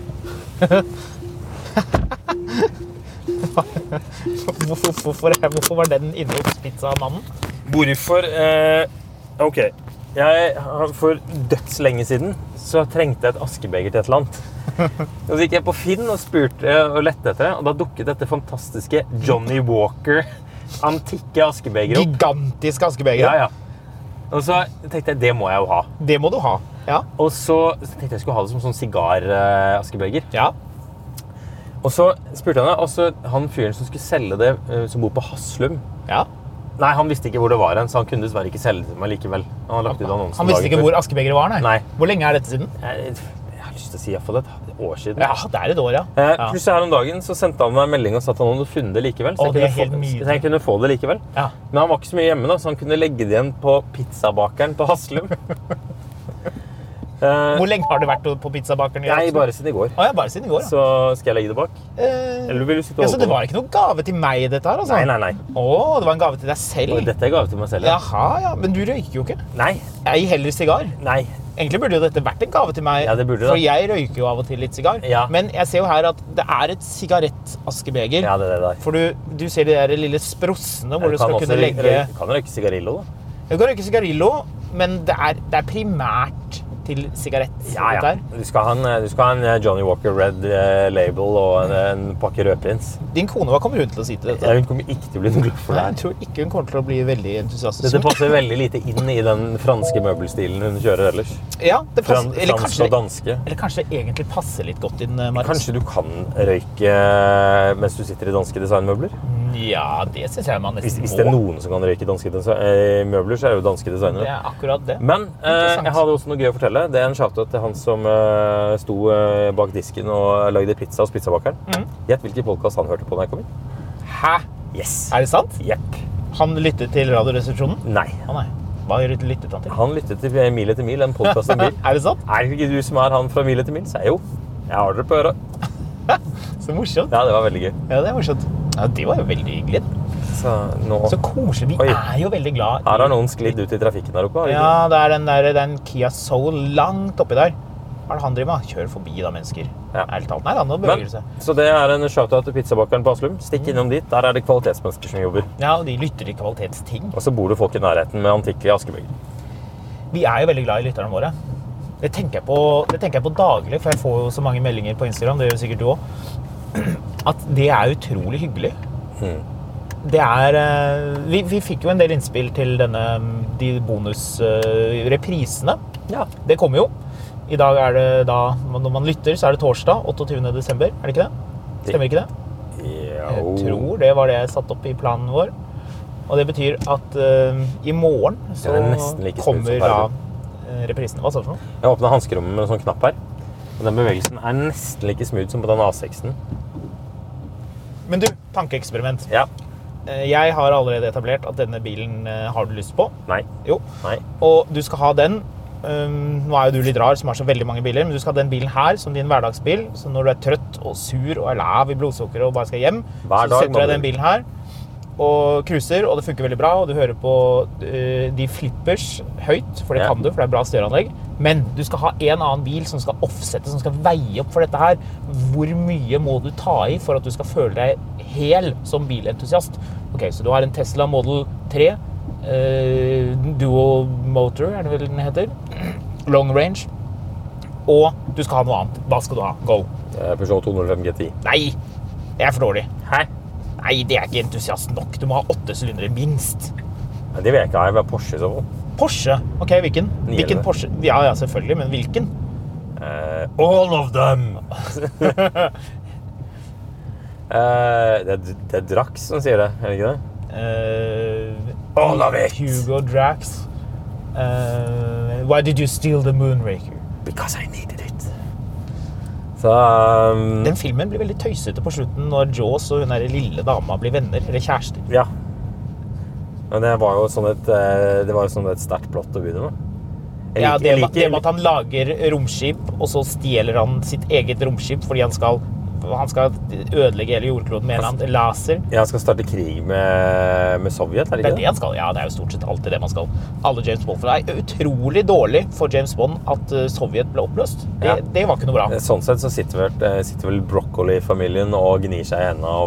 Hvorfor var den inne hos pizzamannen? Hvorfor? Ok. For dødslenge siden så trengte jeg et askebeger til et eller annet. Og så gikk jeg på Finn og spurte og lette etter det, og da dukket dette fantastiske Johnny Walker antikke askebeger opp. Gigantisk askebeger? Ja. Og så tenkte jeg, det må jeg jo ha. Det må du ha, ja. Og så tenkte jeg skulle ha det som sånn sigar-askebeger. Ja. Og så spurte han og så han fyren som skulle selge det, som bor på Haslum. Ja. Nei, han visste ikke hvor det var, så han kunne dessverre ikke selge det til meg likevel. Han har lagt ut annonsen. Han visste ikke hvor askebegeret var, nei. Hvor lenge dette siden? lyst til å si I hvert fall et år siden. Ja, det et år, ja. Pluss her om dagen så sendte han meg en melding og sa at han hadde funnet det likevel. Så jeg kunne få det likevel. Ja. Men han var ikke så mye hjemme da, så han kunne legge det igjen på pizzabakeren på Haslum. Hvor lenge har du vært på pizzabakeren? Nei, bare siden I går. Ja, bare siden I går, ja. Så skal jeg legge det bak? Eller vil du sitte og så det var ikke noen gave til meg, dette her, altså? Nei. Det var en gave til deg selv? Dette gave til meg selv, ja. Jaha, ja. Men du røyker jo ikke? Nei. Jeg heller sigar? Nei. Egentlig burde jo dette vært en gave til meg, ja, det burde for jeg røyker jo av og til litt sigar. Ja. Men jeg ser jo her at det et sigarettaskebeger. Ja, det der. For du ser de der lille sprossene hvor du skal kunne legge... Du kan røyke sigarillo, da. Du kan røyke sigarillo, men det primært til sigarett. Ja. Du skal ha en Johnny Walker Red Label og en pakke rødprins. Din kone, hva kommer hun til å si til dette? Hun kommer ikke til å bli noe glad for det. Jeg tror ikke hun kommer til å bli veldig entusiastisk. Dette passer veldig lite inn I den franske møbelstilen hun kjører ellers. Ja, det passer. Fransk og danske. Eller kanskje det egentlig passer litt godt inn, Marius. Kanskje du kan røyke mens du sitter I danske designmøbler? Ja, det synes jeg man nesten må. Hvis det noen som kan røyke danske møbler, så det jo danske designere. Ja, akkurat det. Men jeg hadde også noe gøy å fortelle. Det en shoutout til han som sto bak disken og lagde pizza hos pizzabakeren. Gjett hvilken podcast han hørte på når jeg kom inn. Hæ? Yes. Det sant? Jepp. Han lyttet til radioresepsjonen? Nei. Nei. Hva lyttet han til? Han lyttet til Mil etter mil, en podcast om bil. Det sant? Det ikke du som han fra Mil etter mil? Så jo, jeg har dere på øret. Så morsomt. Ja, det var veldig gøy. Ja, det morsomt. Ja, det var jo veldig hyggelig. Så koselig. Vi jo veldig glad Her har noen sklidd ut I trafikken der oppe. Ja, det den Kia Soul langt oppi der. Hva det han driver med? Kjør forbi da, mennesker. Ja. Ærlig talt, nei, nå beveger seg. Så det en shoutout til pizzabakeren på Haslum. Stikk innom dit, der det kvalitetsmennesker som jobber. Ja, og de lytter til kvalitetsting. Og så bor det folk I nærheten med antikke Askebeger. Vi jo veldig glad I lytterne våre. Det tenker jeg på daglig, for jeg får jo så mange meldinger på Instagram, det gjør sikkert du også. At det utrolig hyggelig. Det vi fikk jo en del innspill til de bonusreprisene. Ja. Det kommer jo. I dag det da, når man lytter, så det torsdag, 28. desember. Det ikke det? Stemmer ikke det? Jeg tror det var det jeg satt opp I planen vår. Og det betyr at I morgen så kommer da reprisene. Hva sa du for noe? Jeg åpnet hanskerommet med en sånn knapp her. Og den bevegelsen nesten like smooth som på den A6-en. Men du, tankeeksperiment. Ja. Jeg har allerede etablert at denne bilen har du lyst på. Nei. Jo. Nei. Og du skal ha den. Nå jo du litt rar som har så veldig mange biler, men du skal ha den bilen her som din hverdagsbil. Så når du trøtt og sur og lav I blodsukker og bare skal hjem, så setter du den bilen her og cruiser, og det funker veldig bra, og du hører på de flippers høyt, for det kan du, for det bra støranlegg. Men du skal ha en annen bil som skal offsette, som skal veie opp for dette her. Hvor mye må du ta I for at du skal føle deg hel som bilentusiast? Ok, så du har en Tesla Model 3, Dual Motor, det vel den heter? Long range. Og du skal ha noe annet. Hva skal du ha? Go! Peugeot 205 GTI. Nei, det for dårlig. Hæ? Nei, det ikke entusiast nok. Du må ha 8 sylindere minst. Ja, det vet jeg var Porsche så fall. Porsche? Ok, hvilken? Hvilken Porsche? Ja, selvfølgelig, men hvilken? All of them! det Drax som sier det, det ikke det? All of it! Hugo Drax. Why did you steal the Moonraker? Because I needed it. Så, den filmen blir veldig tøysete på slutten når Jaws og hun lille dama blir venner, eller kjærester. Ja. Men det var jo sånn et sterkt plott å begynne med. Ja, det med at han lager romskip, og så stjeler han sitt eget romskip fordi han skal ødelegge hele jordkloden med en laser. Ja, han skal starte krig med Sovjet, det det han skal, ja, det jo stort sett alltid det man skal. Alle James Bond, for det utrolig dårlig for James Bond at Sovjet ble oppløst. Det var ikke noe bra. Sånn sett så sitter vel Broccoli-familien og gnir seg I hendene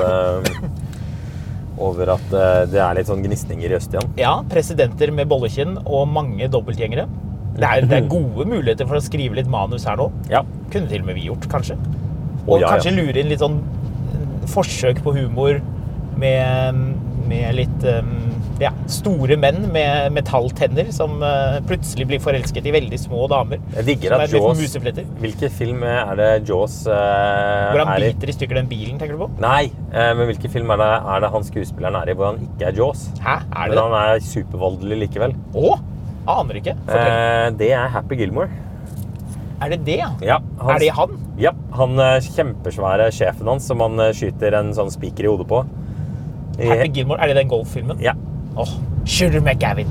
over at det litt sånn gnisninger I øst igjen. Ja, presidenter med bollekinn og mange dobbeltgjengere. Det gode muligheter for å skrive litt manus her nå. Ja. Kunne til og med vi gjort, kanskje. Og kanskje lure inn litt sånn forsøk på humor med litt store menn med metalltenner som plutselig blir forelsket I veldig små damer. Jeg digger at Jaws... Hvilke film det Jaws hvor han biter I stykker den bilen, tenker du på? Nei, men hvilke film det han skuespilleren I hvor han ikke Jaws? Hæ? Det? Men han supervoldelig likevel. Åh? Aner ikke. Fortell. Det Happy Gilmore. det det, ja? Ja, Det han? Ja, han kjempesvære sjefen hans som han skyter en sånn spiker I hodet på. Happy Gilmore, det den golffilmen? Ja. Shooter McGavin.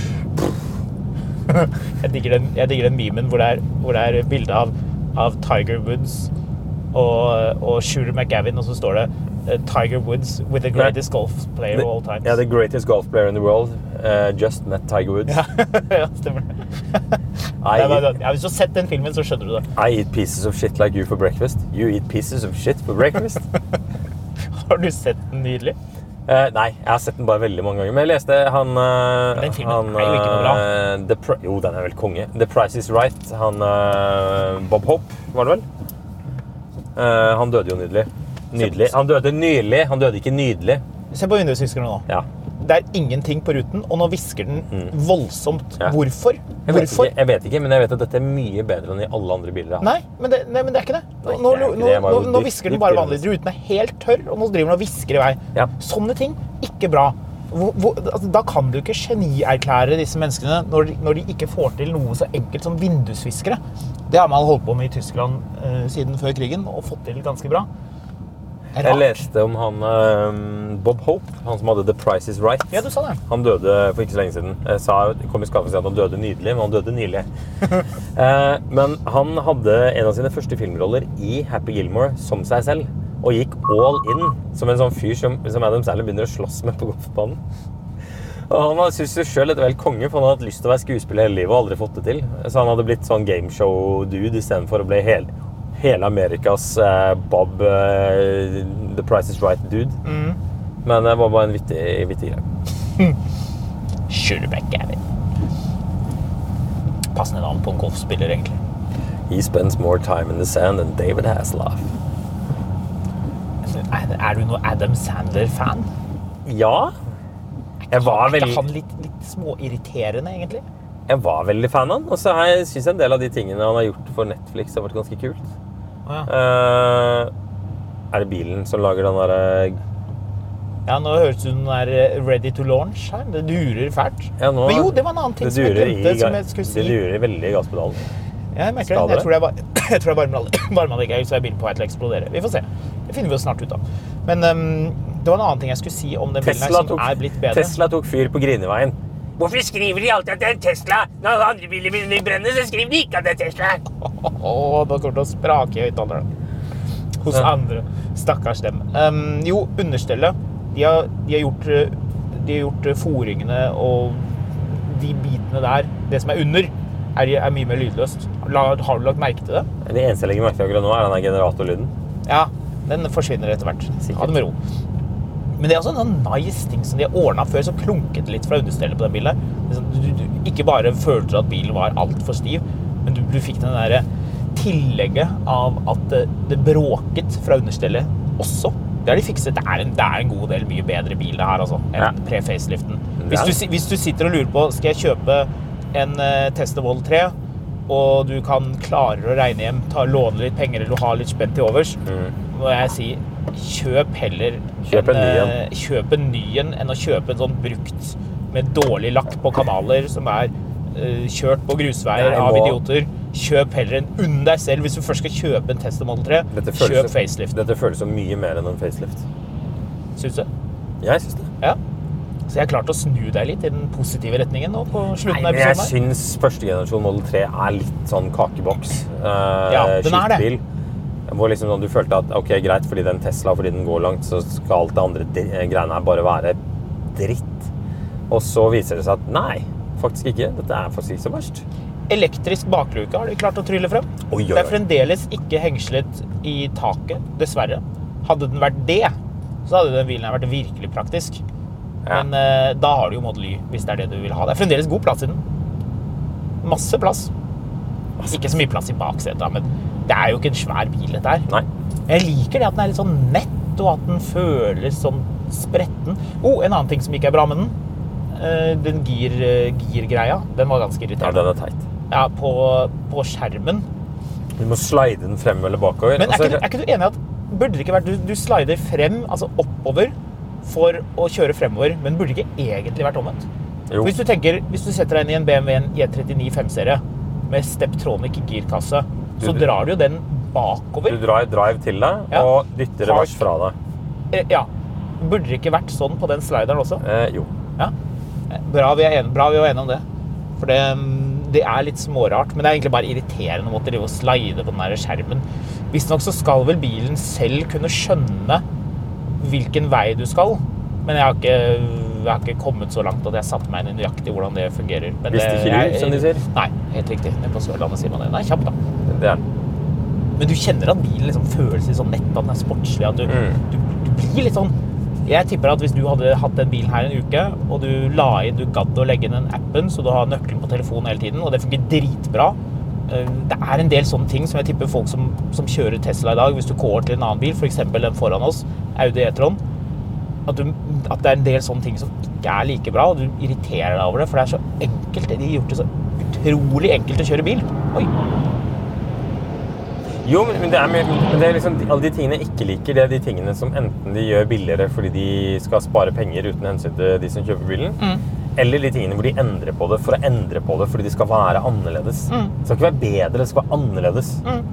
Jeg digger den memen hvor det bilde av Tiger Woods og Shooter McGavin, og så står det Tiger Woods with the greatest golf player of all time. Ja, the greatest golf player in the world just met Tiger Woods. Ja, stemmer det. Hvis du har sett den filmen, så skjønner du det. I eat pieces of shit like you for breakfast. You eat pieces of shit for breakfast. Har du sett den nydelig? Nei, jeg har sett den bare veldig mange ganger. Men jeg leste den filmen jo ikke noe bra. Jo, den vel konge. The Price is Right. Bob Hope, var det vel? Han døde jo nydelig. Han døde nylig. Han døde ikke nydelig. Se på vindusviskeren nå. Ja. Det ingenting på ruten, og nå visker den voldsomt. Ja. Hvorfor? Jeg vet ikke, men jeg vet at dette mye bedre enn I alle andre biler. Nei, men det ikke det. Nå visker den bare vanlig. Ruten helt tørr, og nå driver den og visker I vei. Ja. Sånne ting, ikke bra. Da kan du ikke genierklære disse menneskene når de ikke får til noe så enkelt som vindusviskere. Det har man holdt på med I Tyskland siden før krigen, og fått til ganske bra. Jeg leste om han Bob Hope, han som hadde The Price is Right. Ja, du sa det. Han døde for ikke så lenge siden. Jeg kom I skade for å si at han døde nydelig, men han døde nylig. Men han hadde en av sine første filmroller I Happy Gilmore som seg selv, og gikk all in som en sånn fyr som Adam Sandler begynner å slåss med på golfbanen. Og han synes jo selv vel konge, for han hadde hatt lyst til å være skuespiller hele livet og aldri fått det til. Så han hadde blitt sånn gameshow-dude I stedet for å bli hele Amerikas Bob The Price is Right dude. Men det var bare en vittig greie. Shooter McGavin. Passende navn på en golfspiller, egentlig. He spends more time in the sand than David Hasselhoff. Du noe Adam Sandler-fan? Ja. Jeg var veldig... han litt småirriterende, egentlig? Jeg var veldig fan av han, og så synes jeg en del av de tingene han har gjort for Netflix har vært ganske kult. Ja. Det bilen som lager den der... Ja, nå høres du den der ready to launch her. Det durer fælt. Ja, nå... Men jo, det var en annen ting som jeg glemte, som jeg skulle si. Det durer veldig I gasspedalen. Ja, jeg merker det. Jeg tror jeg bare ikke så er bilen på vei til å eksplodere. Vi får se. Det finner vi jo snart ut av. Men det var en annen ting jeg skulle si om den bilen her som blitt bedre. Tesla tok fyr på Grineveien. Hvorfor skriver de alltid at det en Tesla? Når andre biler brenner, så skriver de ikke at det er Tesla. Da kommer det å sprake I høyttalerne. Hos andre. Stakkars dem. Jo, understellet. De har gjort foringene og de bitene der. Det som under er mye mer lydløst. Har du lagt merke til det? Det eneste jeg legger merke til akkurat nå er denne generatorlyden. Ja, den forsvinner etter hvert. Ha det med ro. Men det er også en nice ting som de har ordnet før, så klunket litt fra understellet på den bilen. Du ikke bare følte at bilen var alt for stiv, men du fikk den der tillegget av at det bråket fra understellet også. Det har de fikset. Det er en god del mye bedre bil det her, altså, enn pre-faceliften. Hvis du sitter og lurer på, skal jeg kjøpe en Tesla Model 3, og du kan klare å regne hjem, låne litt penger, eller du har litt spent til overs, må jeg si, kjøp heller kjøp en ny enn å kjøpe en sånn brukt med dårlig lakk på kanaler som kjørt på grusveier av idioter. Kjøp heller en deg selv. Hvis du først skal kjøpe en Tesla Model 3, kjøp facelift. Dette føles så mye mer enn en facelift. Synes du? Jeg synes det. Ja. Så jeg har klart å snu deg litt I den positive retningen nå på slutten av episoden. Jeg synes første generasjon Model 3 litt sånn kakeboks. Ja, den det. Hvor liksom sånn, du følte at, ok, greit, fordi den Tesla, fordi den går langt, så skal alt det andre greiene her bare være dritt. Og så viser det seg at, nei, faktisk ikke. Dette faktisk ikke så verst. Elektrisk bakluke har de klart å trylle frem. Oi. Det fremdeles ikke hengslet I taket, dessverre. Hadde den vært det, så hadde den bilen vært virkelig praktisk. Ja. Men da har du jo Model Y, hvis det det du vil ha. Det fremdeles god plass I den. Masse plass. Ikke så mye plass I baksetet, men det jo ikke en svær bil dette her. Nei. Jeg liker det at den litt sånn nett, og at den føles sånn spretten. En annen ting som ikke bra med den. Den gir-greia, den var ganske irriterende. Ja, den teit. Ja, på skjermen. Du må slide den frem eller bakover. Men ikke du enig I at burde det ikke vært, du slider frem, altså oppover, for å kjøre fremover, men burde det ikke egentlig vært omvendt? Hvis du setter deg inn I en BMW E39 5-serie, med Steptronic girkasse, så drar du jo den bakover. Du drar drive til deg, og dytter revers fra deg. Ja. Burde det ikke vært sånn på den slideren også? Jo. Ja. Bra vi er enige om det. For det er litt smårart, men det er egentlig bare irriterende å måtte drive og slide på den der skjermen. Visst nok så skal vel bilen selv kunne skjønne hvilken vei du skal, men jeg har ikke kommet så langt at jeg satt meg inn i nøyaktig hvordan det fungerer. Men visste ikke du, som de sier? Nei, helt riktig. Nede på Sørlandet sier man det. Den er kjapp da. Det er den. Men du kjenner at bilen liksom føles litt sånn nett, at den er sportslig, at du blir litt sånn. Jeg tipper at hvis du hadde hatt den bilen her en uke, og du la inn, du gadd å legge inn den appen, så du har nøkkelen på telefonen hele tiden, og det fungerer dritbra. Det er en del sånne ting som jeg tipper folk som kjører Tesla i dag, hvis du går til en annen bil, for eksempel den foran oss, Audi e-tron, at det er en del sånne ting som ikke er like bra, og du irriterer deg over det, for det er så enkelt. De har gjort det så utrolig enkelt å kjøre bil. Oi! Jo, men det er liksom alle de tingene jeg ikke liker, det er de tingene som enten de gjør billigere fordi de skal spare penger uten hensyn til de som kjøper bilen, eller de tingene hvor de endrer på det for å endre på det fordi de skal være annerledes. Det skal ikke være bedre, det skal være annerledes.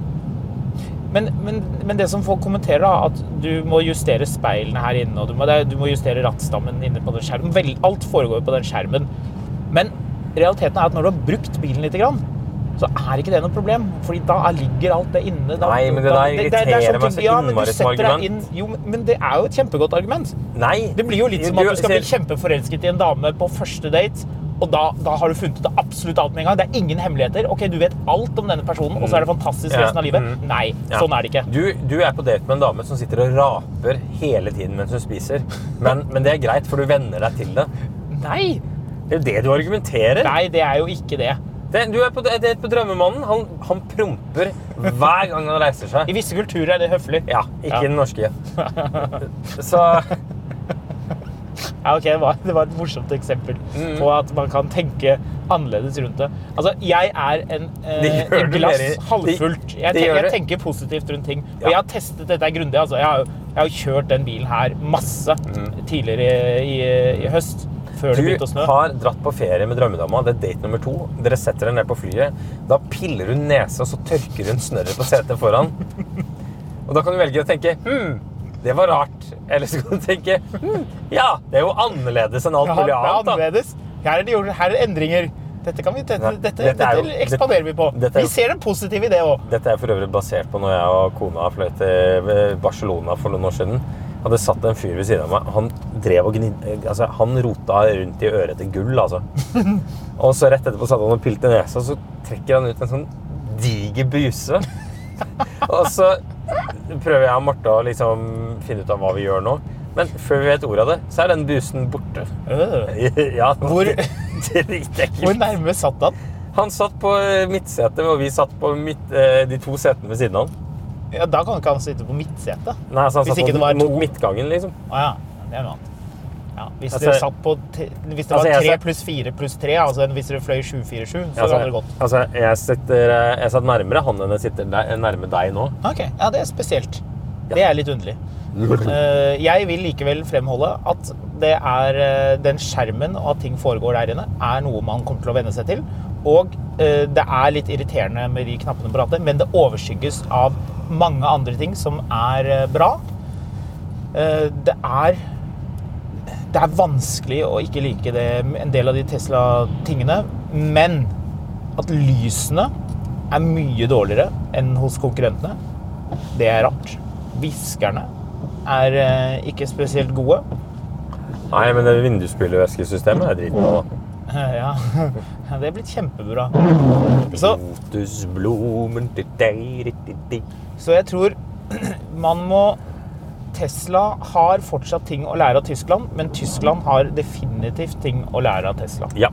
Men det som folk kommenterer da, at du må justere speilene her inne, og du må justere rattstammen inne på den skjermen. Alt foregår på den skjermen. Men realiteten er at når du har brukt bilen litt grann, så er ikke det noe problem, fordi da ligger alt det inne. Nei, men det der irriterer meg så innmari som argument. Jo, men det er jo et kjempegott argument. Nei. Det blir jo litt som at du skal bli kjempeforelsket i en dame på første date, og da har du funnet ut absolutt alt med en gang. Det er ingen hemmeligheter. Ok, du vet alt om denne personen, og så er det fantastisk resten av livet. Nei, sånn er det ikke. Du er på date med en dame som sitter og raper hele tiden mens hun spiser. Men det er greit, for du venner deg til det. Nei. Det er jo det du argumenterer. Nei, det er jo ikke det. Du er på drømmemannen. Han promper hver gang han reiser seg. I visse kulturer er det høflig. Ja, ikke den norske. Så... Ja, ok, det var et morsomt eksempel på at man kan tenke annerledes rundt det. Altså, jeg er en glass halvfullt. Jeg tenker positivt rundt ting. Og jeg har testet dette grundig. Altså. Jeg har jo kjørt den bilen her masse tidligere i høst. Før det begynte å snø. Du har dratt på ferie med drømmedama, det er date nummer 2. Dere setter dere ned på flyet. Da piller hun nese, og så tørker hun snørret på setet foran. Og da kan du velge å tenke, det var rart. Eller så kan du tenke, ja, det er jo annerledes enn alt mulig annet. Ja, det er annerledes. Her er endringer. Dette ekspanderer vi på. Vi ser den positive i det også. Dette er for øvrig basert på når jeg og kona fløy til Barcelona for noen år siden. Hadde satt en fyr ved siden av meg. Han drev og altså, han rota rundt i øret til gull, altså. Og så rett etterpå satt han og pilte nesa, og så trekker han ut en sånn diger buse. Og så prøver jeg og Martha å liksom finne ut av hva vi gjør nå. Men før vi vet ordet av det, så er den busen borte. Ja, Hvor nærme satt han? Han satt på midtsetet, og vi satt på de 2 setene ved siden av han. Ja, da kan ikke han sitte på midtsetet. Nei, altså han satt mot midtgangen, liksom. Ja, det er noe annet. Ja, hvis det satt på hvis det var 3 pluss 4 pluss 3, altså hvis det fløy 747, så hadde det gått. Altså, jeg satt nærmere han enn jeg sitter nærme deg nå. Ok, ja, det er spesielt. Det er litt underlig. Jeg vil likevel fremholde at det er den skjermen og at ting foregår der inne er noe man kommer til å venne seg til. Og det er litt irriterende med de knappene på rattet, men det overskygges av mange andre ting som er bra. Det er vanskelig å ikke like det, en del av de Tesla-tingene, men at lysene er mye dårligere enn hos konkurrentene, det er rart. Viskerne er ikke spesielt gode. Nei, men det vindusspylervæskesystemet er dritbra. Ja, det er blitt kjempebra. Så jeg tror Tesla har fortsatt ting å lære av Tyskland, men Tyskland har definitivt ting å lære av Tesla. Ja.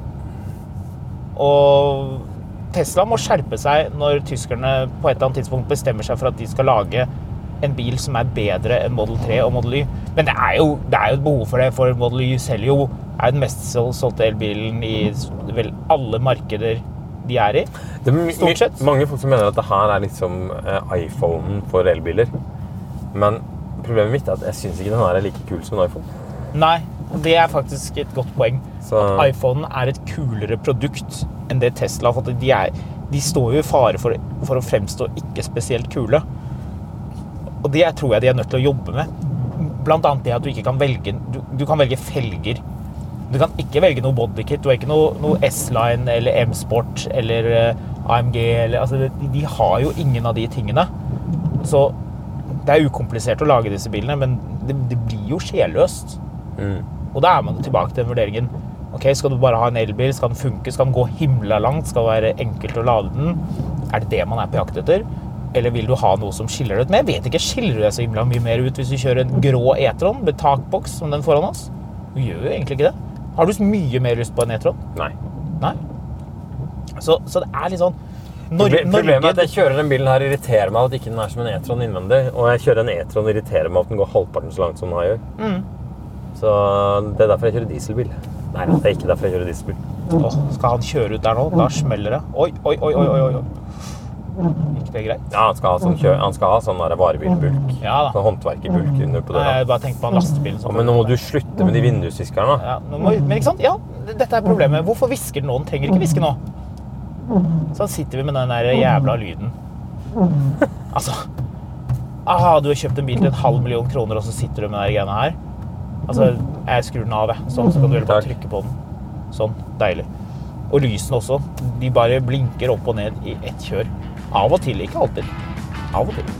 Og Tesla må skjerpe seg når tyskerne på et eller annet tidspunkt bestemmer seg for at de skal lage en bil som er bedre enn Model 3 og Model Y. Men det er jo et behov for det, for Model Y selv jo er den mest solgte elbilen i vel alle markeder de er i, stort sett. Mange folk som mener at det her er liksom iPhonen for elbiler. Men problemet mitt er at jeg synes ikke den her er like kul som en iPhone. Nei, det er faktisk et godt poeng. Så... At iPhonen er et kulere produkt enn det Tesla har fått. de står jo i fare for å fremstå ikke spesielt kule. Og det tror jeg de nødt til å jobbe med. Blant annet det at du ikke kan velge, du kan velge felger. Du kan ikke velge noe bodykit, du har ikke noe S-Line eller M-Sport eller AMG, eller, altså de har jo ingen av de tingene. Så det ukomplisert å lage disse bilene, men det blir jo sjelløst. Og da man tilbake til vurderingen. Ok, skal du bare ha en elbil? Skal den funke? Skal den gå himla langt? Skal det være enkelt å lade den? Det det man på jakt etter? Eller vil du ha noe som skiller det ut? Men jeg vet ikke, skiller du deg så himla mye mer ut hvis du kjører en grå e-tron med takboks som den foran oss? Du gjør jo egentlig ikke det. Har du mye mer lyst på en e-tron? Nei. Så det litt sånn... Problemet at jeg kjører den bilen her irriterer meg at ikke den som en e-tron innvendig, og jeg kjører en e-tron irriterer meg at den går halvparten så langt som den her gjør. Så det derfor jeg kjører dieselbil. Nei, det ikke derfor jeg kjører dieselbil. Skal han kjøre ut der nå? Da smeller det. Oi. Ikke det greit? Ja, han skal ha sånn der varebilbulk. Ja da. Sånn håndverkerbulk under på det. Nei, jeg bare tenkte på en lastebil. Men nå må du slutte med de vindusviskerne da. Ja, men ikke sant? Ja, dette problemet. Hvorfor visker den nå? Den trenger ikke viske nå. Så sitter vi med den der jævla lyden. Altså, du har kjøpt en bil til 500 000 kroner, og så sitter du med den greiene her. Altså, jeg skrur den av, sånn, så kan du bare trykke på den. Sånn, deilig. Og lysene også, de bare blinker opp og ned i ett kjør. Av og til, ikke alltid. Av og til.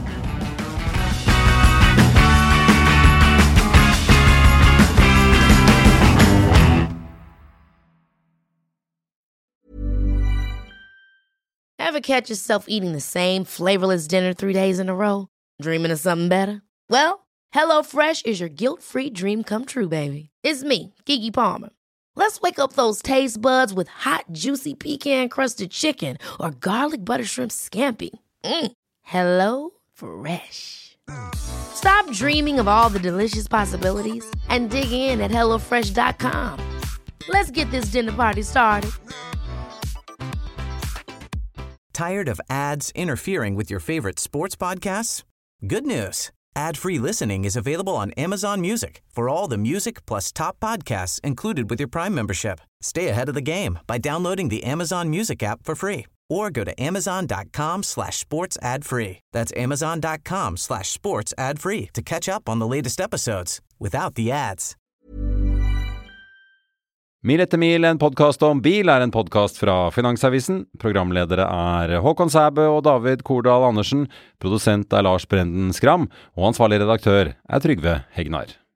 Ever catch yourself eating the same flavorless dinner 3 days in a row? Dreaming of something better? Well, HelloFresh is your guilt-free dream come true, baby. It's me, Keke Palmer. Let's wake up those taste buds with hot, juicy pecan-crusted chicken or garlic butter shrimp scampi. Hello Fresh. Stop dreaming of all the delicious possibilities and dig in at HelloFresh.com. Let's get this dinner party started. Tired of ads interfering with your favorite sports podcasts? Good news. Ad-free listening is available on Amazon Music for all the music plus top podcasts included with your Prime membership. Stay ahead of the game by downloading the Amazon Music app for free or go to amazon.com/sports ad free. That's amazon.com/sports ad free to catch up on the latest episodes without the ads. Mil etter mil, en podcast om bil, en podcast fra Finansavisen. Programledere Håkon Sæbø og David Kordal Andersen. Produsent Lars Brenden Skram, og ansvarlig redaktør Trygve Hegnar.